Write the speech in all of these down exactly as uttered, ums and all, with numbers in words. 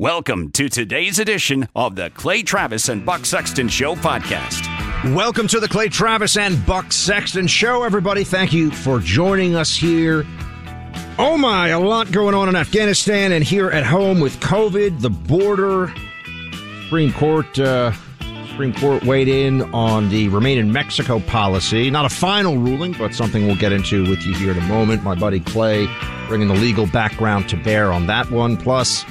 Welcome to today's edition of the Clay Travis and Buck Sexton Show podcast. Welcome to the Clay Travis and Buck Sexton Show, everybody. Thank you for joining us here. Oh my, a lot going on in Afghanistan and here at home with COVID, the border. Supreme Court, uh, Supreme Court weighed in on the Remain in Mexico policy. Not a final ruling, but something we'll get into with you here in a moment. My buddy Clay bringing the legal background to bear on that one. Plus,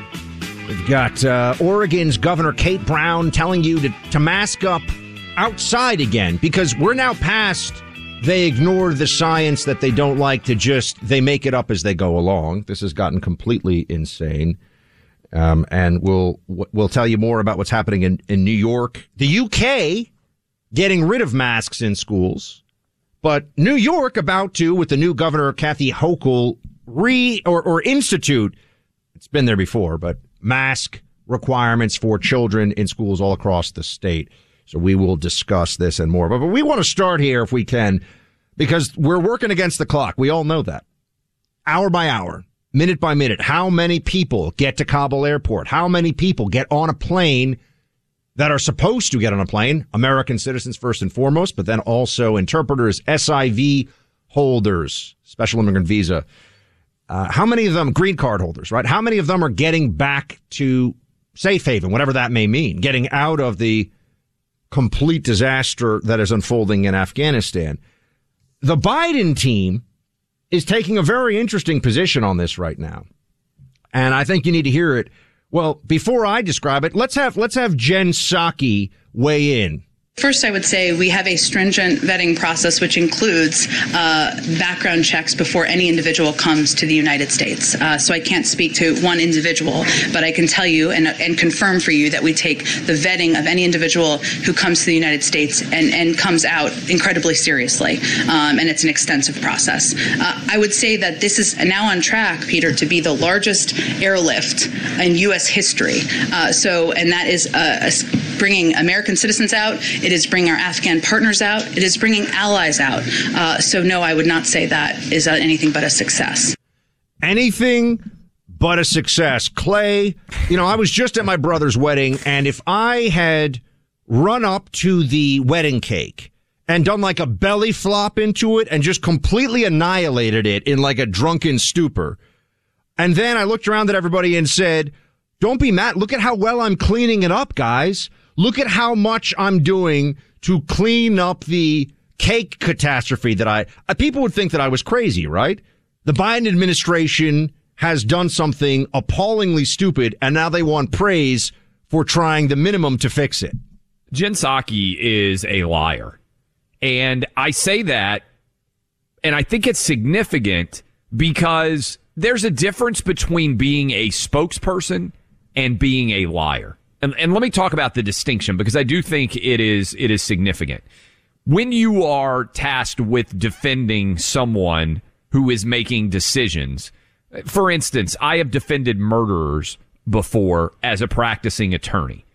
we've got uh, Oregon's Governor Kate Brown telling you to, to mask up outside again because we're now past they ignore the science that they don't like to just they make it up as they go along. This has gotten completely insane. Um, and we'll we'll tell you more about what's happening in, in New York. The U K getting rid of masks in schools, but New York about to, with the new governor, Kathy Hochul, re or, or institute, it's been there before, but mask requirements for children in schools all across the state. So we will discuss this and more. But, but we want to start here if we can, because we're working against the clock. We all know that. Hour by hour, minute by minute, how many people get to Kabul airport? How many people get on a plane that are supposed to get on a plane? American citizens first and foremost, but then also interpreters, S I V holders, special immigrant visa. Uh, how many of them, green card holders, right? How many of them are getting back to safe haven, whatever that may mean, getting out of the complete disaster that is unfolding in Afghanistan? The Biden team is taking a very interesting position on this right now. And I think you need to hear it. Well, before I describe it, let's have let's have Jen Psaki weigh in. First, I would say we have a stringent vetting process, which includes uh, background checks before any individual comes to the United States. Uh, so I can't speak to one individual, but I can tell you and, and confirm for you that we take the vetting of any individual who comes to the United States and, and comes out incredibly seriously. Um, and it's an extensive process. Uh, I would say that this is now on track, Peter, to be the largest airlift in U S history. Uh, so, and that is uh, bringing American citizens out. It is bringing our Afghan partners out. It is bringing allies out. Uh, so, no, I would not say that is uh, anything but a success. Anything but a success. Clay, you know, I was just at my brother's wedding, and if I had run up to the wedding cake and done like a belly flop into it and just completely annihilated it in like a drunken stupor, and then I looked around at everybody and said, don't be mad. Look at how well I'm cleaning it up, guys. Look at how much I'm doing to clean up the cake catastrophe that I, uh, people would think that I was crazy, right? The Biden administration has done something appallingly stupid, and now they want praise for trying the minimum to fix it. Jen Psaki is a liar. And I say that, and I think it's significant because there's a difference between being a spokesperson and being a liar. And, and let me talk about the distinction because I do think it is it is significant. When you are tasked with defending someone who is making decisions, for instance, I have defended murderers before as a practicing attorney.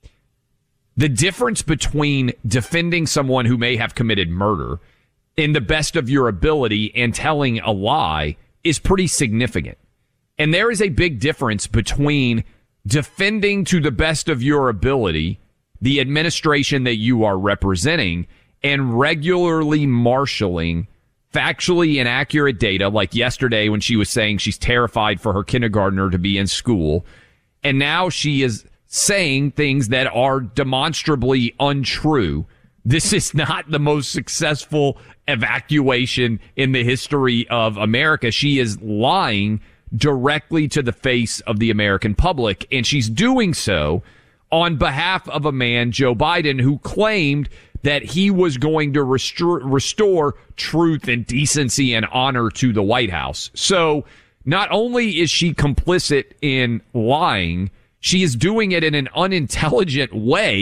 The difference between defending someone who may have committed murder in the best of your ability and telling a lie is pretty significant. And there is a big difference between defending to the best of your ability the administration that you are representing and regularly marshaling factually inaccurate data, like yesterday when she was saying she's terrified for her kindergartner to be in school. And now she is saying things that are demonstrably untrue. This is not the most successful evacuation in the history of America. She is lying directly to the face of the American public, and she's doing so on behalf of a man, Joe Biden, who claimed that he was going to restore, restore truth and decency and honor to the White House. So not only is she complicit in lying, she is doing it in an unintelligent way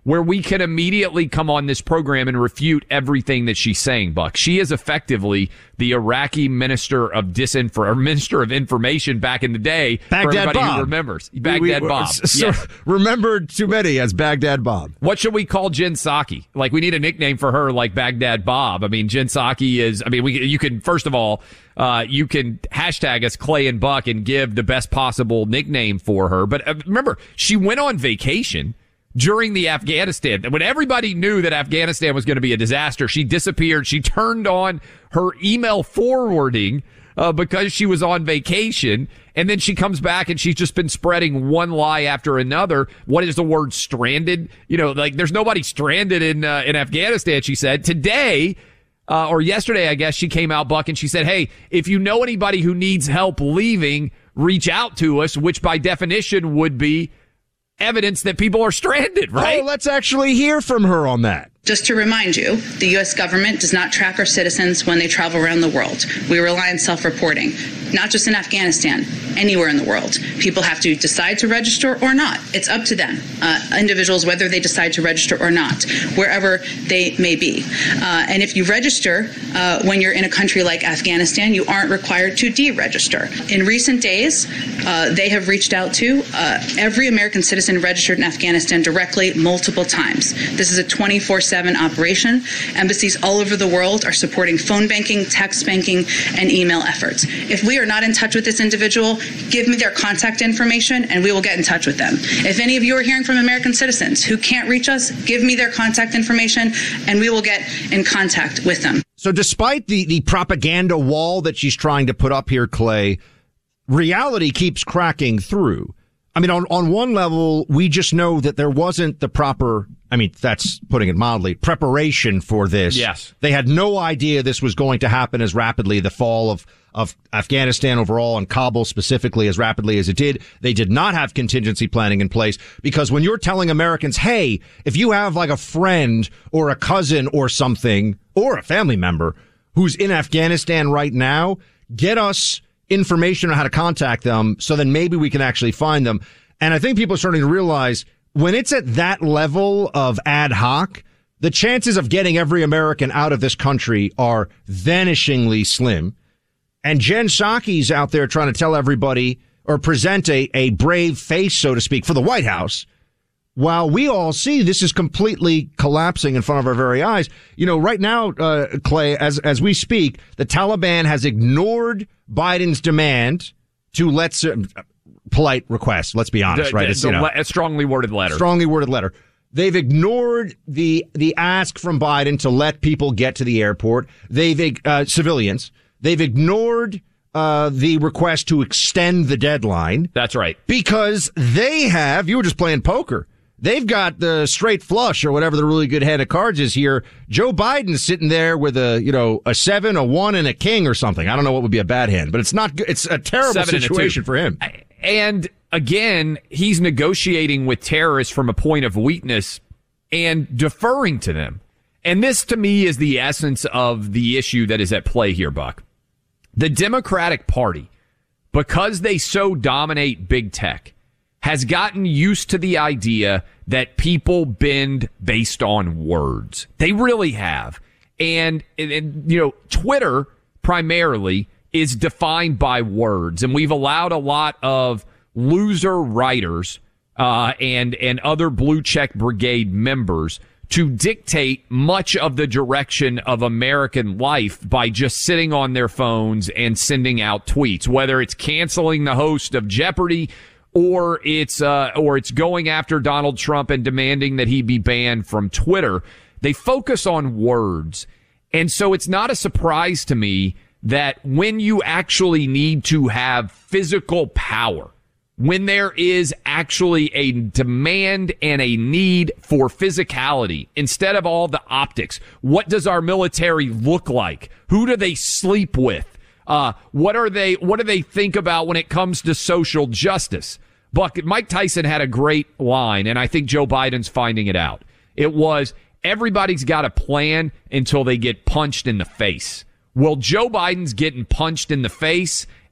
where we can immediately come on this program and refute everything that she's saying, Buck. She is effectively the Iraqi minister of disinfo or minister of information back in the day. Baghdad for everybody Bob. who remembers. Baghdad we, we, Bob. So yes. Remembered too many as Baghdad Bob. What should we call Jen Psaki? Like, we need a nickname for her like Baghdad Bob. I mean, Jen Psaki is, I mean, we, you can, first of all, uh, you can hashtag us Clay and Buck and give the best possible nickname for her. But uh, remember, she went on vacation during the Afghanistan. When everybody knew that Afghanistan was going to be a disaster, she disappeared. She turned on her email forwarding uh, because she was on vacation. And then she comes back and she's just been spreading one lie after another. What is the word stranded? You know, like there's nobody stranded in uh, in Afghanistan, she said. Today, uh, or yesterday, I guess, she came out, Buck, and she said, hey, if you know anybody who needs help leaving, reach out to us, which by definition would be evidence that people are stranded, right? Oh, let's actually hear from her on that. Just to remind you, the U S government does not track our citizens when they travel around the world. We rely on self-reporting, not just in Afghanistan, anywhere in the world. People have to decide to register or not. It's up to them, uh, individuals, whether they decide to register or not, wherever they may be. Uh, and if you register uh, when you're in a country like Afghanistan, you aren't required to deregister. In recent days, uh, they have reached out to uh, every American citizen registered in Afghanistan directly multiple times. This is a twenty-four seven operation. Embassies all over the world are supporting phone banking, text banking, and email efforts. If we are not in touch with this individual, give me their contact information and we will get in touch with them. If any of you are hearing from American citizens who can't reach us, give me their contact information and we will get in contact with them. So despite the, the propaganda wall that she's trying to put up here, Clay, reality keeps cracking through. I mean, on, on one level, we just know that there wasn't the proper, I mean, that's putting it mildly, preparation for this. Yes. They had no idea this was going to happen as rapidly, the fall of, of Afghanistan overall and Kabul specifically as rapidly as it did. They did not have contingency planning in place because when you're telling Americans, hey, if you have like a friend or a cousin or something or a family member who's in Afghanistan right now, get us information on how to contact them so then maybe we can actually find them. And I think people are starting to realize when it's at that level of ad hoc, the chances of getting every American out of this country are vanishingly slim. And Jen Psaki's out there trying to tell everybody or present a, a brave face, so to speak, for the White House, while we all see this is completely collapsing in front of our very eyes. You know, right now, uh, Clay, as as we speak, the Taliban has ignored Biden's demand to let's uh, polite request. Let's be honest, the, right? The, it's, the you know, le- a strongly worded letter. Strongly worded letter. They've ignored the the ask from Biden to let people get to the airport. They've uh, civilians. They've ignored uh the request to extend the deadline. That's right. Because they have. You were just playing poker. They've got the straight flush or whatever the really good hand of cards is here. Joe Biden's sitting there with a, you know, a seven, a one, and a king or something. I don't know what would be a bad hand, but it's not good. It's a terrible Seven situation for him. And again, he's negotiating with terrorists from a point of weakness and deferring to them. And this to me is the essence of the issue that is at play here, Buck. The Democratic Party, because they so dominate big tech, has gotten used to the idea that people bend based on words. They really have. And, and, and, you know, Twitter primarily is defined by words. And we've allowed a lot of loser writers uh, and, and other Blue Check Brigade members to dictate much of the direction of American life by just sitting on their phones and sending out tweets, whether it's canceling the host of Jeopardy or it's uh, or it's going after Donald Trump and demanding that he be banned from Twitter. They focus on words. And so it's not a surprise to me that when you actually need to have physical power, when there is actually a demand and a need for physicality, instead of all the optics, what does our military look like? Who do they sleep with? Uh, what are they, what do they think about when it comes to social justice? Buck, Mike Tyson had a great line, and I think Joe Biden's finding it out. It was, everybody's got a plan until they get punched in the face. Well, Joe Biden's getting punched in the face,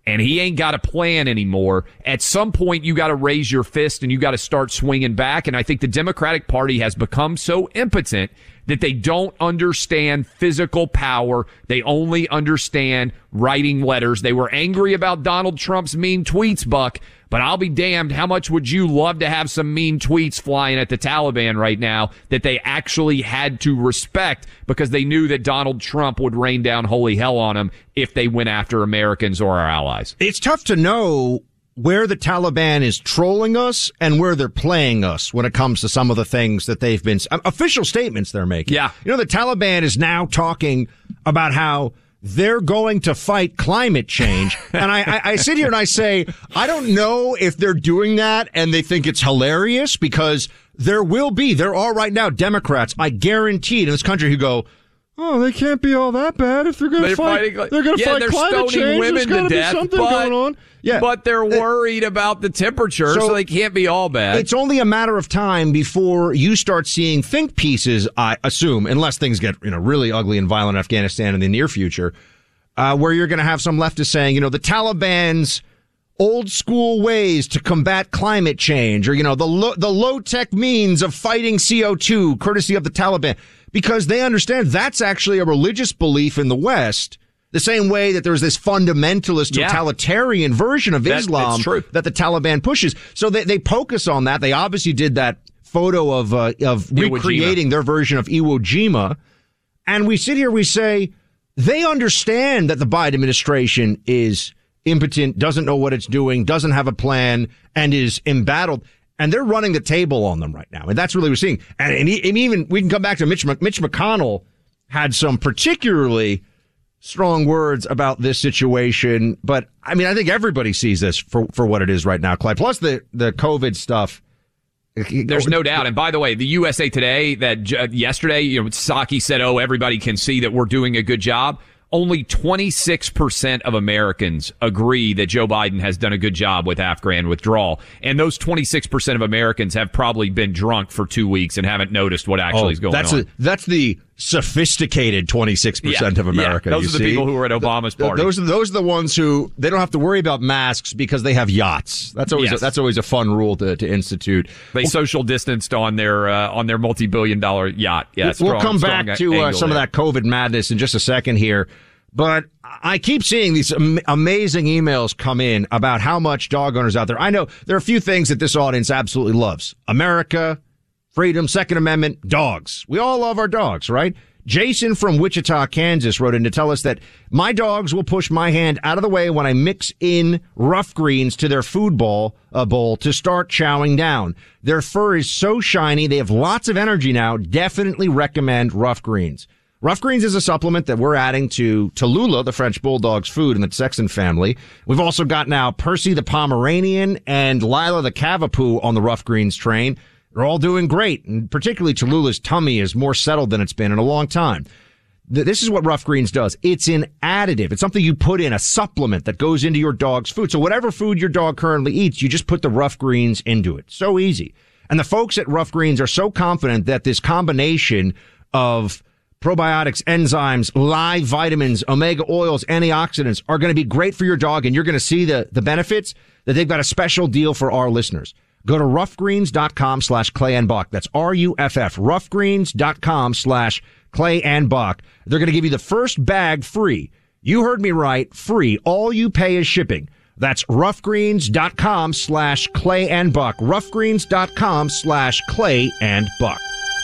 and he ain't got a plan anymore. At some point, you got to raise your fist and you got to start swinging back. And I think the Democratic Party has become so impotent that they don't understand physical power. They only understand writing letters. They were angry about Donald Trump's mean tweets, Buck, but I'll be damned. How much would you love to have some mean tweets flying at the Taliban right now that they actually had to respect because they knew that Donald Trump would rain down holy hell on them if they went after Americans or our allies? It's tough to know where the Taliban is trolling us and where they're playing us when it comes to some of the things that they've been official statements they're making. Yeah. You know, the Taliban is now talking about how they're going to fight climate change. And I, I, I sit here and I say, I don't know if they're doing that and they think it's hilarious, because there will be, there are right now Democrats, I guarantee, in this country who go, oh, they can't be all that bad if they're going to fight. Fighting, they're going to yeah, fight they're climate change. Women There's got to be death, something but, going on. Yeah, but they're worried it, about the temperature, so, so they can't be all bad. It's only a matter of time before you start seeing think pieces, I assume, unless things get you know really ugly and violent in Afghanistan in the near future, uh, where you're going to have some leftists saying, you know, the Taliban's old school ways to combat climate change, or you know, the lo- the low tech means of fighting C O two, courtesy of the Taliban. Because they understand that's actually a religious belief in the West, the same way that there's this fundamentalist totalitarian yeah. version of that, Islam that the Taliban pushes. So they, they focus on that. They obviously did that photo of uh, of recreating Iwo Jima. Their version of Iwo Jima. And we sit here, we say, they understand that the Biden administration is impotent, doesn't know what it's doing, doesn't have a plan, and is embattled. And they're running the table on them right now. And that's really what we're seeing. And, and, he, and even, we can come back to Mitch, Mitch McConnell had some particularly strong words about this situation. But, I mean, I think everybody sees this for, for what it is right now, Clyde. Plus the, the COVID stuff. There's no doubt. And by the way, the U S A Today, that uh, yesterday, you know, Psaki said, oh, everybody can see that we're doing a good job. Only twenty-six percent of Americans agree that Joe Biden has done a good job with Afghan withdrawal. And those twenty-six percent of Americans have probably been drunk for two weeks and haven't noticed what actually oh, is going that's on. A, that's the sophisticated twenty-six percent yeah, of America. Yeah, those you are the see? people who are at Obama's party. Those are, those are the ones who, they don't have to worry about masks because they have yachts. That's always, yes. a, that's always a fun rule to, to institute. They well, social distanced on their, uh, on their multi-billion dollar yacht. Yeah, we'll strong, come back to uh, some there. of that COVID madness in just a second here. But I keep seeing these am- amazing emails come in about how much dog owners out there. I know there are a few things that this audience absolutely loves. America, freedom, Second Amendment, dogs. We all love our dogs, right? Jason from Wichita, Kansas wrote in to tell us that my dogs will push my hand out of the way when I mix in rough greens to their food bowl, uh, bowl to start chowing down. Their fur is so shiny. They have lots of energy now. Definitely recommend rough greens. Rough Greens is a supplement that we're adding to Tallulah, the French Bulldog's food in the Sexton family. We've also got now Percy the Pomeranian and Lila the Cavapoo on the Rough Greens train. They're all doing great, and particularly Tallulah's tummy is more settled than it's been in a long time. This is what Rough Greens does. It's an additive. It's something you put in, a supplement that goes into your dog's food. So whatever food your dog currently eats, you just put the Rough Greens into it. So easy. And the folks at Rough Greens are so confident that this combination of probiotics, enzymes, live vitamins, omega oils, antioxidants are going to be great for your dog, and you're going to see the, the benefits, that they've got a special deal for our listeners. Go to roughgreens.com slash Clay and Buck. That's R U F F, roughgreens.com slash Clay and Buck. They're going to give you the first bag free. You heard me right, free. All you pay is shipping. That's roughgreens.com slash Clay and Buck. roughgreens.com slash Clay and Buck.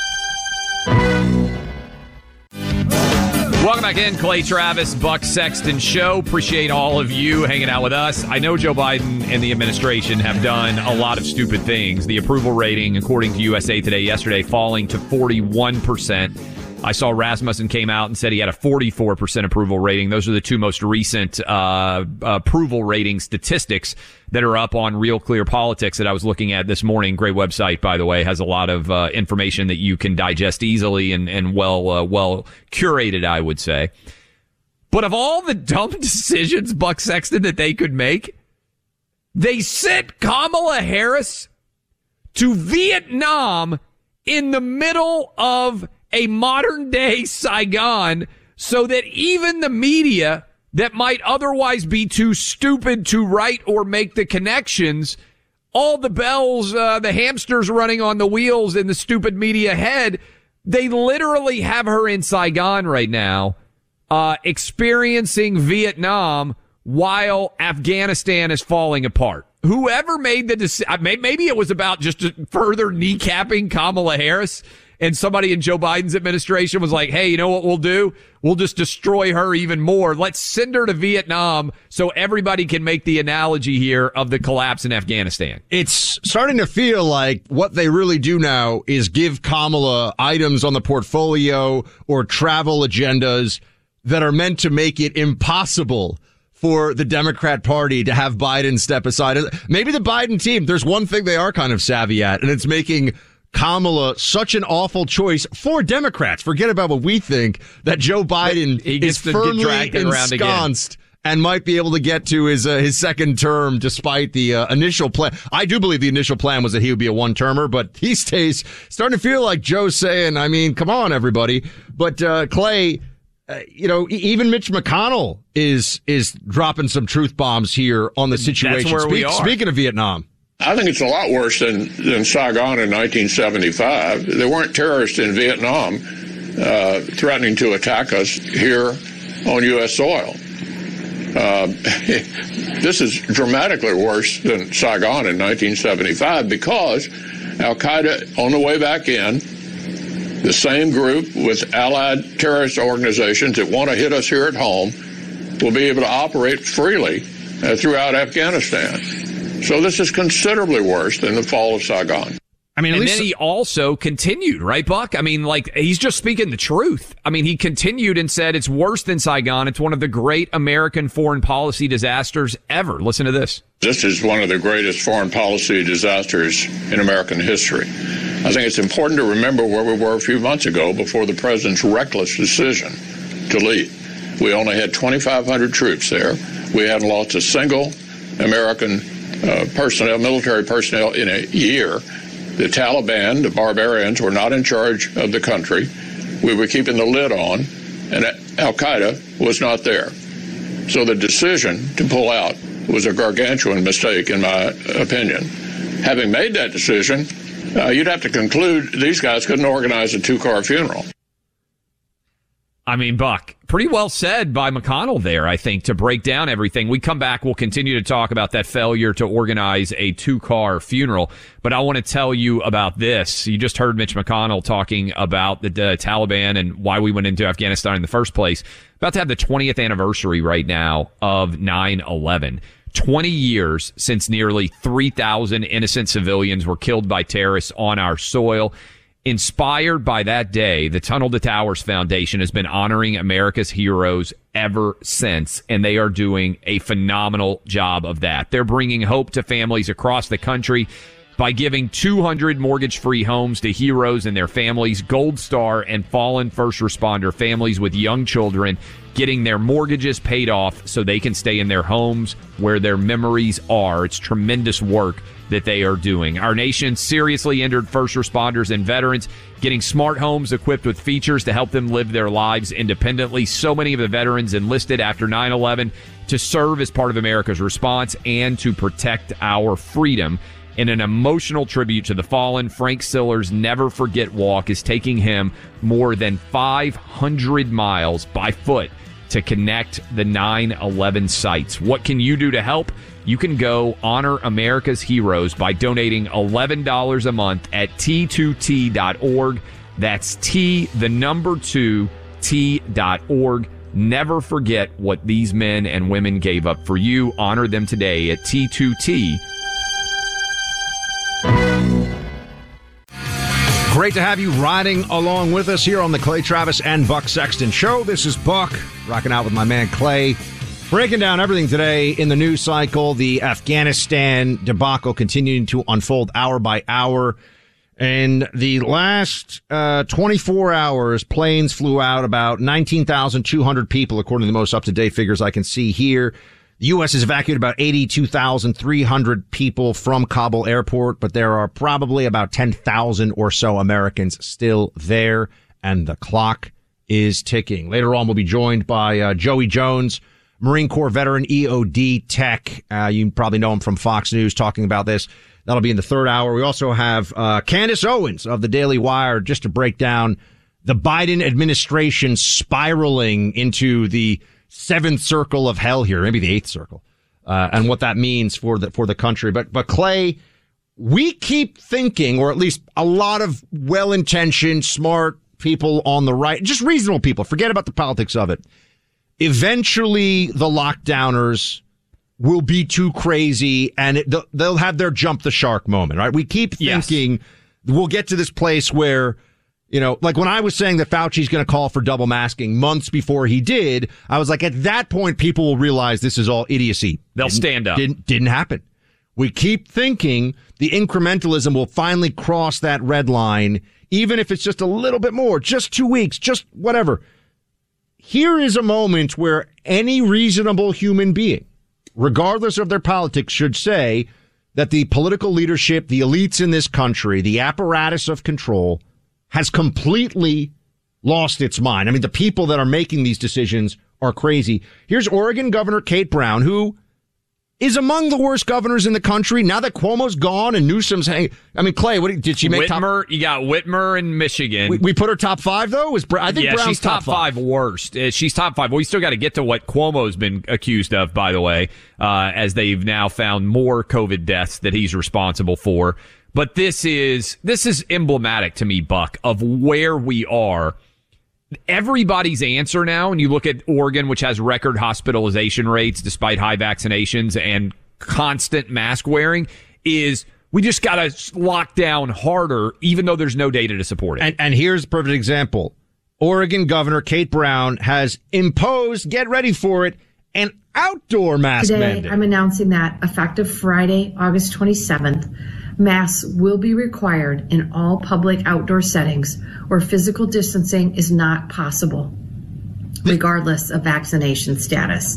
Welcome back in, Clay Travis, Buck Sexton Show. Appreciate all of you hanging out with us. I know Joe Biden and the administration have done a lot of stupid things. The approval rating, according to U S A Today yesterday, falling to forty-one percent. I saw Rasmussen came out and said he had a forty-four percent approval rating. Those are the two most recent uh approval rating statistics that are up on Real Clear Politics that I was looking at this morning. Great website, by the way. Has a lot of uh, information that you can digest easily and, and well uh, well curated, I would say. But of all the dumb decisions, Buck Sexton, that they could make, they sent Kamala Harris to Vietnam in the middle of a modern-day Saigon so that even the media that might otherwise be too stupid to write or make the connections. All the bells, uh, the hamsters running on the wheels in the stupid media head, they literally have her in Saigon right now, uh, experiencing Vietnam while Afghanistan is falling apart. Whoever made the decision, maybe it was about just further kneecapping Kamala Harris, and somebody in Joe Biden's administration was like, hey, you know what we'll do? We'll just destroy her even more. Let's send her to Vietnam so everybody can make the analogy here of the collapse in Afghanistan. It's starting to feel like what they really do now is give Kamala items on the portfolio or travel agendas that are meant to make it impossible for the Democrat Party to have Biden step aside. Maybe the Biden team, there's one thing they are kind of savvy at, and it's making Kamala such an awful choice for Democrats. Forget about what we think, that Joe Biden is firmly ensconced and might be able to get to his uh, his second term despite the uh, initial plan. I do believe the initial plan was that he would be a one-termer, but these days starting to feel like Joe's saying, I mean, come on, everybody. But uh, Clay, uh, you know, even Mitch McConnell is is dropping some truth bombs here on the situation. That's where Speak, we are. Speaking of Vietnam. I think it's a lot worse than, than Saigon in nineteen seventy-five. There weren't terrorists in Vietnam uh, threatening to attack us here on U S soil. Uh, this is dramatically worse than Saigon in nineteen seventy-five because Al-Qaeda, on the way back in, the same group with allied terrorist organizations that want to hit us here at home, will be able to operate freely uh, throughout Afghanistan. So this is considerably worse than the fall of Saigon. I mean, at and least then he also continued, right, Buck? I mean, like, he's just speaking the truth. I mean, he continued and said it's worse than Saigon. It's one of the great American foreign policy disasters ever. Listen to this. This is one of the greatest foreign policy disasters in American history. I think it's important to remember where we were a few months ago before the president's reckless decision to leave. We only had twenty-five hundred troops there. We hadn't lost a single American uh, personnel, military personnel in a year. The Taliban, the barbarians, were not in charge of the country. We were keeping the lid on, and Al-Qaeda was not there. So the decision to pull out was a gargantuan mistake, in my opinion. Having made that decision, uh, you'd have to conclude these guys couldn't organize a two-car funeral. I mean, Buck, pretty well said by McConnell there, I think, to break down everything. We come back, we'll continue to talk about that failure to organize a two-car funeral. But I want to tell you about this. You just heard Mitch McConnell talking about the, the Taliban and why we went into Afghanistan in the first place. About to have the twentieth anniversary right now of nine eleven. twenty years since nearly three thousand innocent civilians were killed by terrorists on our soil. Inspired by that day, the Tunnel to Towers Foundation has been honoring America's heroes ever since, and they are doing a phenomenal job of that. They're bringing hope to families across the country by giving two hundred mortgage-free homes to heroes and their families, Gold Star and fallen first responder families with young children, getting their mortgages paid off so they can stay in their homes where their memories are. It's tremendous work that they are doing. Our nation's seriously injured first responders and veterans getting smart homes equipped with features to help them live their lives independently. So many of the veterans enlisted after nine eleven to serve as part of America's response and to protect our freedom. In an emotional tribute to the fallen, Frank Siller's Never Forget Walk is taking him more than five hundred miles by foot to connect the nine eleven sites. What can you do to help? You can go honor America's heroes by donating eleven dollars a month at T two T dot org. That's T, the number two, T dot org. Never forget what these men and women gave up for you. Honor them today at T two T. Great to have you riding along with us here on the Clay Travis and Buck Sexton Show. This is Buck, rocking out with my man Clay. Breaking down everything today in the news cycle, the Afghanistan debacle continuing to unfold hour by hour. In the last uh, twenty-four hours, planes flew out about nineteen thousand two hundred people, according to the most up-to-date figures I can see here. The U S has evacuated about eighty-two thousand three hundred people from Kabul airport, but there are probably about ten thousand or so Americans still there, and the clock is ticking. Later on, we'll be joined by uh, Joey Jones, Marine Corps veteran, E O D tech. Uh, you probably know him from Fox News talking about this. That'll be in the third hour. We also have uh, Candace Owens of the Daily Wire just to break down the Biden administration spiraling into the seventh circle of hell here, maybe the eighth circle, uh, and what that means for the for the country. But but Clay, we keep thinking, or at least a lot of well-intentioned, smart people on the right, just reasonable people, forget about the politics of it. Eventually, the lockdowners will be too crazy, and it, they'll have their jump the shark moment, right? We keep thinking yes. we'll get to this place where, you know, like when I was saying that Fauci's going to call for double masking months before he did, I was like, at that point, people will realize this is all idiocy. They'll didn't, stand up. Didn't, didn't happen. We keep thinking the incrementalism will finally cross that red line, even if it's just a little bit more, just two weeks, just whatever. Here is a moment where any reasonable human being, regardless of their politics, should say that the political leadership, the elites in this country, the apparatus of control has completely lost its mind. I mean, the people that are making these decisions are crazy. Here's Oregon Governor Kate Brown, who is among the worst governors in the country. Now that Cuomo's gone and Newsom's hanging. I mean, Clay, what did she make? Whitmer, top? You got Whitmer in Michigan. We, we put her top five, though? Was I think yeah, Brown's she's top, top five. five worst. Uh, she's top five. Well, we still got to get to what Cuomo's been accused of, by the way, uh, as they've now found more COVID deaths that he's responsible for. But this is this is emblematic to me, Buck, of where we are. Everybody's answer now, and you look at Oregon, which has record hospitalization rates despite high vaccinations and constant mask wearing, is we just got to lock down harder, even though there's no data to support it. And, and here's a perfect example. Oregon Governor Kate Brown has imposed, get ready for it, an outdoor mask Today, mandate. I'm announcing that effective Friday, August twenty-seventh, masks will be required in all public outdoor settings where physical distancing is not possible, regardless of vaccination status.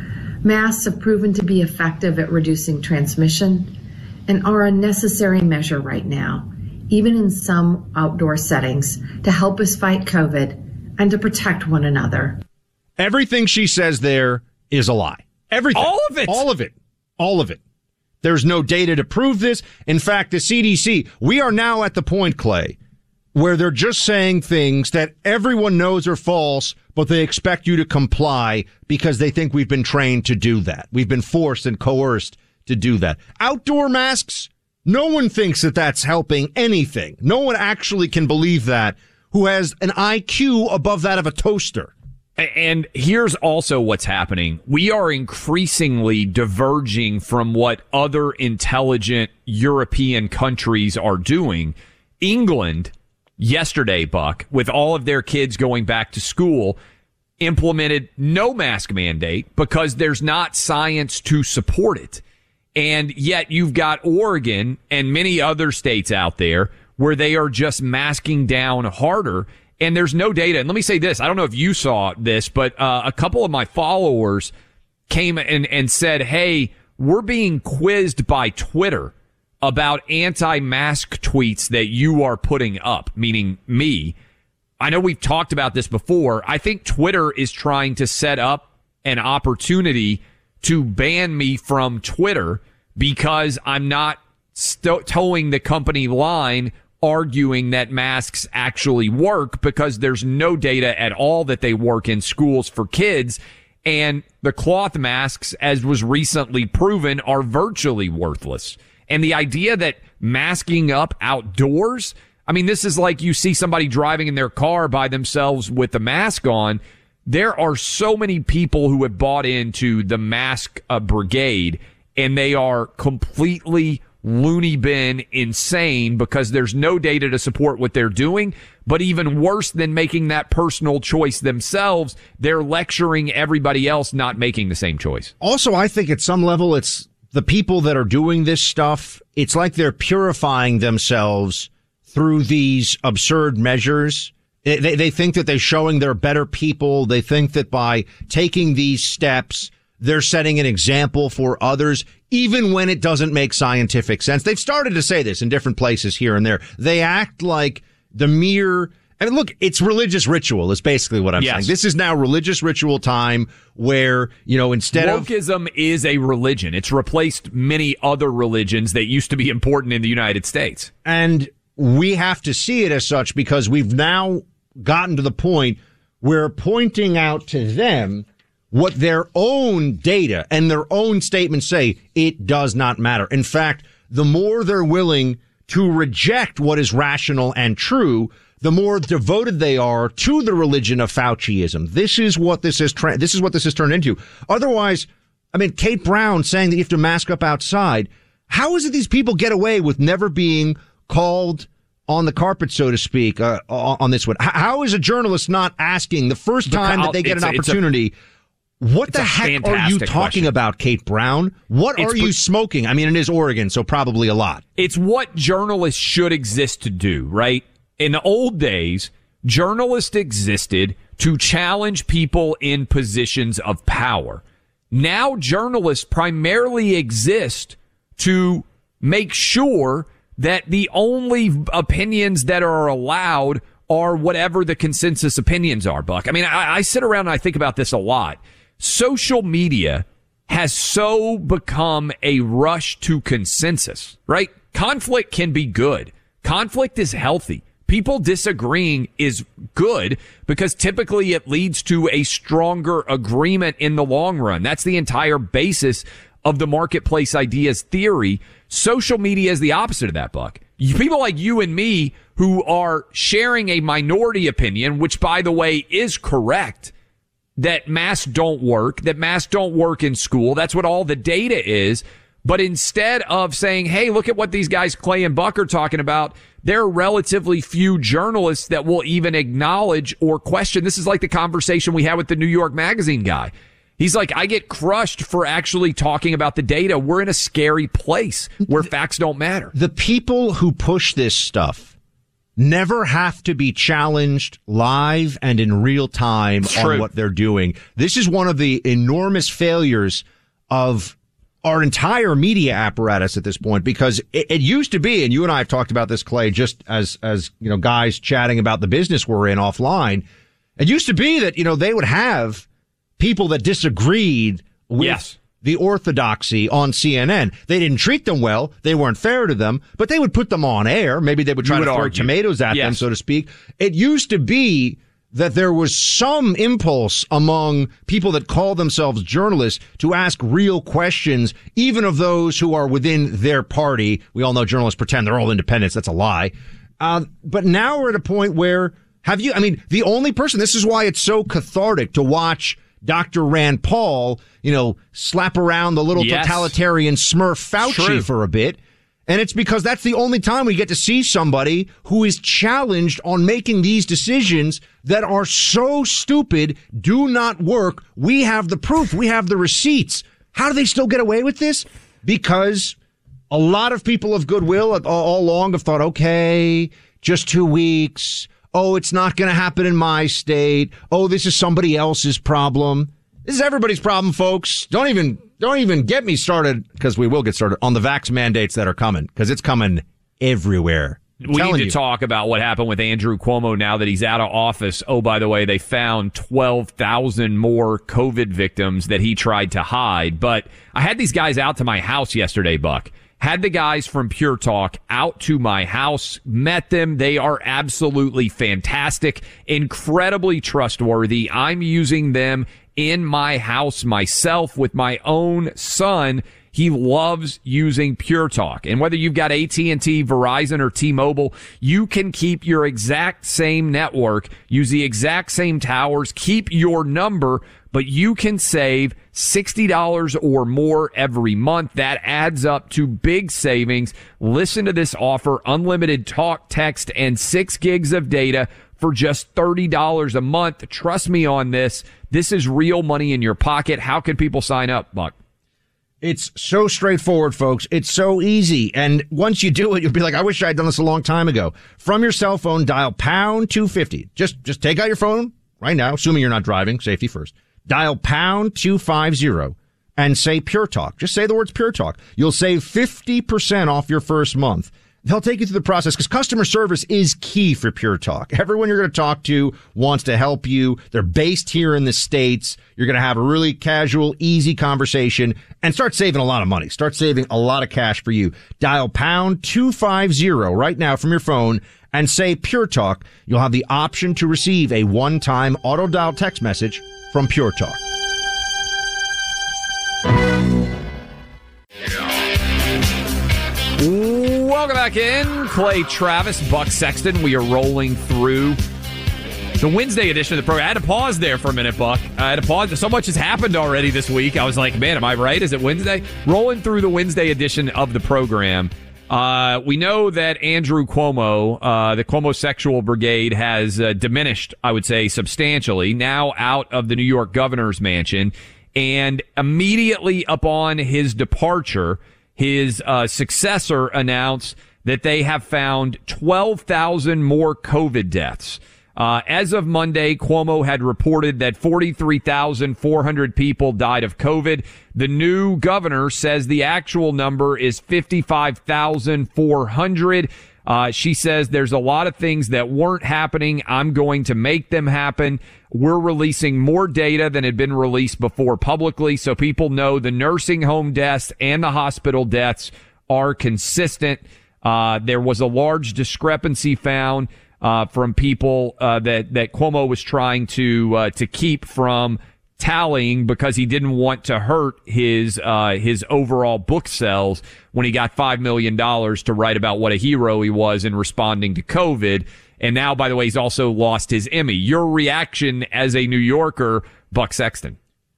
Masks have proven to be effective at reducing transmission and are a necessary measure right now, even in some outdoor settings, to help us fight COVID and to protect one another. Everything she says there is a lie. Everything. All of it. All of it. All of it. There's no data to prove this. In fact, the C D C, we are now at the point, Clay, where they're just saying things that everyone knows are false, but they expect you to comply because they think we've been trained to do that. We've been forced and coerced to do that. Outdoor masks, no one thinks that that's helping anything. No one actually can believe that who has an I Q above that of a toaster. And here's also what's happening. We are increasingly diverging from what other intelligent European countries are doing. England, yesterday, Buck, with all of their kids going back to school, implemented no mask mandate because there's not science to support it. And yet you've got Oregon and many other states out there where they are just masking down harder. And there's no data. And let me say this. I don't know if you saw this, but uh, a couple of my followers came and, and said, hey, we're being quizzed by Twitter about anti-mask tweets that you are putting up, meaning me. I know we've talked about this before. I think Twitter is trying to set up an opportunity to ban me from Twitter because I'm not st- towing the company line arguing that masks actually work because there's no data at all that they work in schools for kids. And the cloth masks, as was recently proven, are virtually worthless. And the idea that masking up outdoors, I mean, this is like you see somebody driving in their car by themselves with the mask on. There are so many people who have bought into the mask uh, brigade, and they are completely loony bin insane because there's no data to support what they're doing. But even worse than making that personal choice themselves, they're lecturing everybody else not making the same choice. Also, I think at some level, it's the people that are doing this stuff. It's like they're purifying themselves through these absurd measures. They, they, they think that they're showing they're better people. They think that by taking these steps, they're setting an example for others, even when it doesn't make scientific sense. They've started to say this in different places here and there. They act like the mere I mean, look, it's religious ritual is basically what I'm yes. saying. This is now religious ritual time where, you know, instead Wokeism of... Wokeism is a religion. It's replaced many other religions that used to be important in the United States. And we have to see it as such because we've now gotten to the point where pointing out to them what their own data and their own statements say, it does not matter. In fact, the more they're willing to reject what is rational and true, the more devoted they are to the religion of Fauciism. This is what this is. Tra- this is what this has turned into. Otherwise, I mean, Kate Brown saying that you have to mask up outside. How is it these people get away with never being called on the carpet, so to speak, uh, on this one? How is a journalist not asking the first time that they get an opportunity? What the heck are you talking question. about, Kate Brown? What it's are you pre- smoking? I mean, it is Oregon, so probably a lot. It's what journalists should exist to do, right? In the old days, journalists existed to challenge people in positions of power. Now journalists primarily exist to make sure that the only opinions that are allowed are whatever the consensus opinions are, Buck. I mean, I, I sit around and I think about this a lot. Social media has so become a rush to consensus, right? Conflict can be good. Conflict is healthy. People disagreeing is good because typically it leads to a stronger agreement in the long run. That's the entire basis of the marketplace ideas theory. Social media is the opposite of that, Buck. People like you and me who are sharing a minority opinion, which, by the way, is correct, that masks don't work, that masks don't work in school. That's what all the data is. But instead of saying, hey, look at what these guys, Clay and Buck, are talking about, there are relatively few journalists that will even acknowledge or question. This is like the conversation we had with the New York Magazine guy. He's like, I get crushed for actually talking about the data. We're in a scary place where facts don't matter. The people who push this stuff never have to be challenged live and in real time True. on what they're doing. This is one of the enormous failures of our entire media apparatus at this point, because it, it used to be, and you and I have talked about this, Clay, just as, as, you know, guys chatting about the business we're in offline. It used to be that, you know, they would have people that disagreed with yes. the orthodoxy on C N N. They didn't treat them well. They weren't fair to them, but they would put them on air. Maybe they would try you to would throw argue. tomatoes at yes. them, so to speak. It used to be that there was some impulse among people that call themselves journalists to ask real questions, even of those who are within their party. We all know journalists pretend they're all independents. That's a lie. Uh, but now we're at a point where, have you, I mean, the only person, this is why it's so cathartic to watch Doctor Rand Paul, you know, slap around the little yes. totalitarian Smurf Fauci True. for a bit. And it's because that's the only time we get to see somebody who is challenged on making these decisions that are so stupid, do not work. We have the proof. We have the receipts. How do they still get away with this? Because a lot of people of goodwill all, all along have thought, okay, just two weeks. Oh, it's not going to happen in my state. Oh, this is somebody else's problem. This is everybody's problem, folks. Don't even don't even get me started, because we will get started, on the vax mandates that are coming, because it's coming everywhere. I'm we need to you. talk about what happened with Andrew Cuomo now that he's out of office. Oh, by the way, they found twelve thousand more COVID victims that he tried to hide. But I had these guys out to my house yesterday, Buck. Had the guys from Pure Talk out to my house, met them. They are absolutely fantastic, incredibly trustworthy. I'm using them in my house myself with my own son. He loves using Pure Talk. And whether you've got A T and T, Verizon, or T-Mobile, you can keep your exact same network, use the exact same towers, keep your number, but you can save sixty dollars or more every month. That adds up to big savings. Listen to this offer: unlimited talk, text, and six gigs of data for just thirty dollars a month. Trust me on this. This is real money in your pocket. How can people sign up, Buck? It's so straightforward, folks. It's so easy. And once you do it, you'll be like, I wish I had done this a long time ago. From your cell phone, dial pound two fifty. Just, just take out your phone right now, assuming you're not driving, safety first. Dial pound two fifty and say Pure Talk. Just say the words Pure Talk. You'll save fifty percent off your first month. They'll take you through the process because customer service is key for Pure Talk. Everyone you're going to talk to wants to help you. They're based here in the States. You're going to have a really casual, easy conversation and start saving a lot of money. Start saving a lot of cash for you. Dial pound two fifty right now from your phone and say Pure Talk. You'll have the option to receive a one-time auto dial text message from Pure Talk. Welcome back in. Clay Travis, Buck Sexton. We are rolling through the Wednesday edition of the program. I had to pause there for a minute, Buck. I had to pause. So much has happened already this week. I was like, man, am I right? Is it Wednesday? Rolling through the Wednesday edition of the program. Uh, we know that Andrew Cuomo, uh, the Cuomo Sexual Brigade, has uh, diminished, I would say, substantially, now out of the New York governor's mansion. And immediately upon his departure, his uh, successor announced that they have found twelve thousand more COVID deaths. Uh, as of Monday, Cuomo had reported that forty-three thousand four hundred people died of COVID. The new governor says the actual number is fifty-five thousand four hundred. Uh, she says there's a lot of things that weren't happening. I'm going to make them happen. We're releasing more data than had been released before publicly, so people know the nursing home deaths and the hospital deaths are consistent. Uh, there was a large discrepancy found uh, from people uh, that that Cuomo was trying to uh, to keep from tallying because he didn't want to hurt his uh, his overall book sales when he got five million dollars to write about what a hero he was in responding to COVID. And now, by the way, he's also lost his Emmy. Your reaction as a New Yorker, Buck Sexton?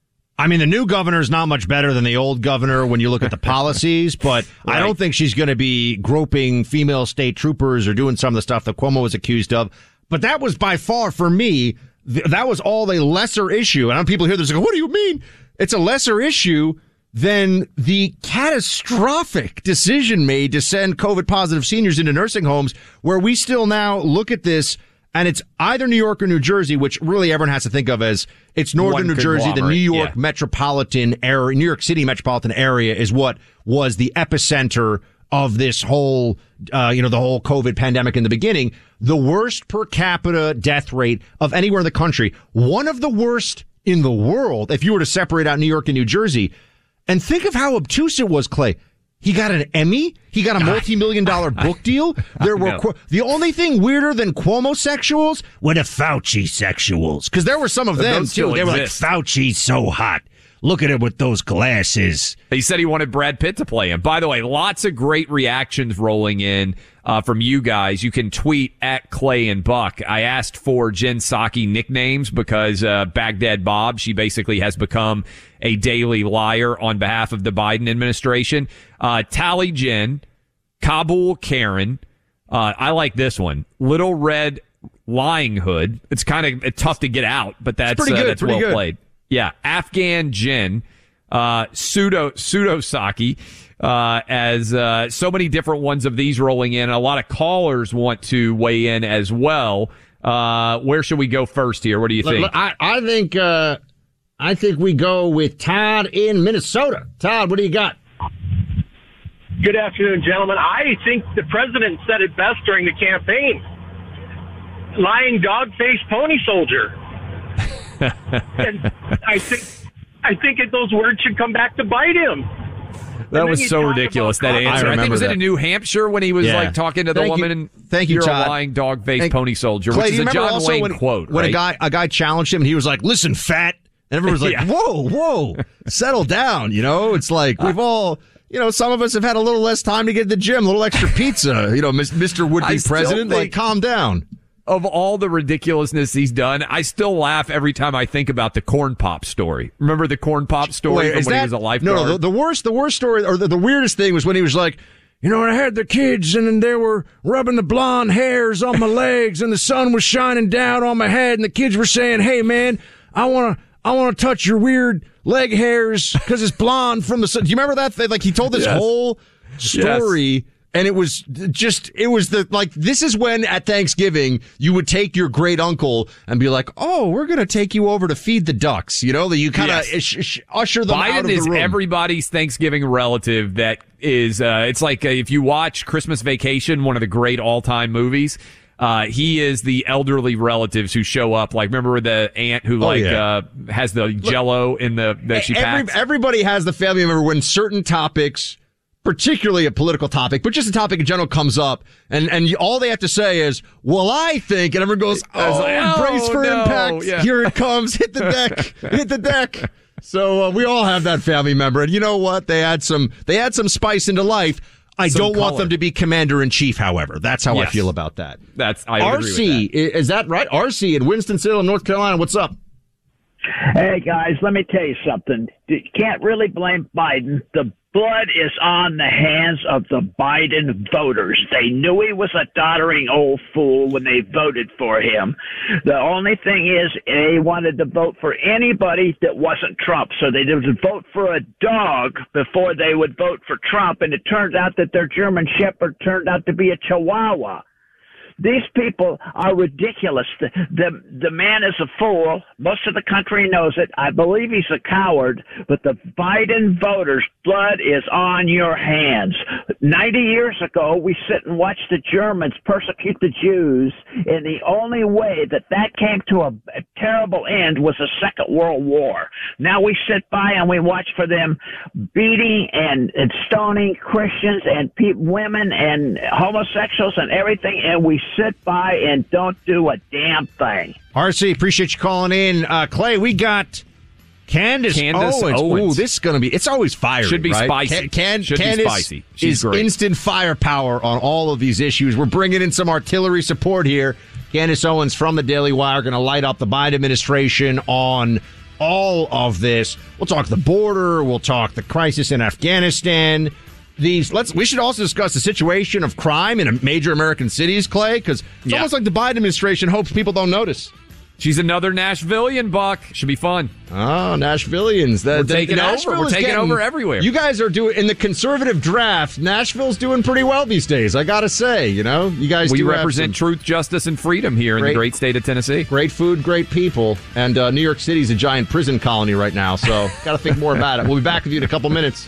I mean, the new governor is not much better than the old governor when you look at the policies, but right. I don't think she's going to be groping female state troopers or doing some of the stuff that Cuomo was accused of. But that was by far, for me, th- that was all a lesser issue. And I know people hear this and go, what do you mean? It's a lesser issue than the catastrophic decision made to send COVID-positive seniors into nursing homes, where we still now look at this, and it's either New York or New Jersey, which really everyone has to think of as it's northern New Jersey, the New York yeah. metropolitan area, New York City metropolitan area is what was the epicenter of this whole, uh, you know, the whole COVID pandemic in the beginning. The worst per capita death rate of anywhere in the country, one of the worst in the world, if you were to separate out New York and New Jersey. And think of how obtuse it was, Clay. He got an Emmy. He got a multi-million dollar book deal. There were qu- the only thing weirder than Cuomo sexuals were the Fauci sexuals, because there were some of them too. They were like, Fauci's so hot. Look at him with those glasses. He said he wanted Brad Pitt to play him. By the way, lots of great reactions rolling in uh, from you guys. You can tweet at Clay and Buck. I asked for Jen Psaki nicknames because uh, Baghdad Bob, she basically has become a daily liar on behalf of the Biden administration. Uh, Tally Jen, Kabul Karen. Uh, I like this one. Little Red Lying Hood. It's kind of tough to get out, but that's, pretty good, uh, that's pretty well good. played. Yeah, Afghan Jen, uh, pseudo, pseudo Saki, uh, as, uh, so many different ones of these rolling in. A lot of callers want to weigh in as well. Uh, where should we go first here? What do you think? Look, I, I think, uh, I think we go with Todd in Minnesota. Todd, what do you got? Good afternoon, gentlemen. I think the president said it best during the campaign. Lying dog-faced pony soldier. And I think I think it, those words should come back to bite him. That was so ridiculous, that answer. I, I think was that. it in New Hampshire when he was yeah. like talking to the Thank woman you. and Thank you, you're Todd. a lying dog-faced and pony soldier, Clay, which is a John Wayne when, quote. When right? a guy a guy challenged him and he was like, listen, fat. And everyone was like, yeah. whoa, whoa, settle down. You know, it's like we've all, you know, some of us have had a little less time to get to the gym, a little extra pizza. You know, Mister Would-be president, like, calm down. Of all the ridiculousness he's done, I still laugh every time I think about the corn pop story. Remember the corn pop story Wait, from when that, he was a lifeguard? No, no, the, the worst, the worst story, or the, the weirdest thing was when he was like, you know, I had the kids and then they were rubbing the blonde hairs on my legs and the sun was shining down on my head and the kids were saying, hey man, I want to, I want to touch your weird leg hairs because it's blonde from the sun. Do you remember that? Like he told this yes. whole story. Yes. And it was just, it was the, like, this is when at Thanksgiving you would take your great uncle and be like, oh, we're going to take you over to feed the ducks. You know, that you kind of yes. usher them Biden out of the is room. Everybody's Thanksgiving relative that is, uh, it's like uh, if you watch Christmas Vacation, one of the great all-time movies, uh, he is the elderly relatives who show up. Like, remember the aunt who, like, oh, yeah. uh, has the Jell-O Look, in the, that she every, packs? Everybody has the family member when certain topics, particularly a political topic, but just a topic in general comes up, and, and you, all they have to say is, well, I think, and everyone goes, oh, like, brace oh, for no. impact. Yeah. Here it comes. Hit the deck. Hit the deck. So uh, we all have that family member, and you know what? They add some, they add some spice into life. I some don't color. want them to be commander-in-chief, however. That's how yes. I feel about that. That's, I R agree C, with that. Is that right? R C in Winston-Salem, North Carolina. What's up? Hey, guys, let me tell you something. You can't really blame Biden. The blood is on the hands of the Biden voters. They knew he was a doddering old fool when they voted for him. The only thing is they wanted to vote for anybody that wasn't Trump. So they would vote for a dog before they would vote for Trump. And it turns out that their German Shepherd turned out to be a Chihuahua. These people are ridiculous. The, the the man is a fool. Most of the country knows it. I believe he's a coward, but the Biden voters' blood is on your hands. Ninety years ago, we sit and watch the Germans persecute the Jews, and the only way that that came to a, a terrible end was a Second World War. Now we sit by and we watch for them beating and, and stoning Christians and pe- women and homosexuals and everything, and we sit by and don't do a damn thing. R C, appreciate you calling in. Uh, Clay, we got Candace, Candace Owens. Owens. Ooh, this is going to be, it's always fiery, Should be right? spicy. Can, can, Should Candace be spicy. She's is great. Instant firepower on all of these issues. We're bringing in some artillery support here. Candace Owens from the Daily Wire going to light up the Biden administration on all of this. We'll talk the border. We'll talk the crisis in Afghanistan. These let's. We should also discuss the situation of crime in major American cities, Clay, because it's yeah. almost like the Biden administration hopes people don't notice. She's another Nashvilleian, Buck. Should be fun. Oh, Nashvilleians. The, We're the, taking Nashville over. We're taking getting, over everywhere. You guys are doing, in the conservative draft, Nashville's doing pretty well these days, I got to say. You know, you guys We do represent truth, justice, and freedom here great, in the great state of Tennessee. Great food, great people. And uh, New York City's a giant prison colony right now, so got to think more about it. We'll be back with you in a couple minutes.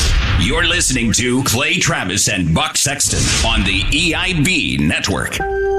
You're listening to Clay Travis and Buck Sexton on the E I B Network.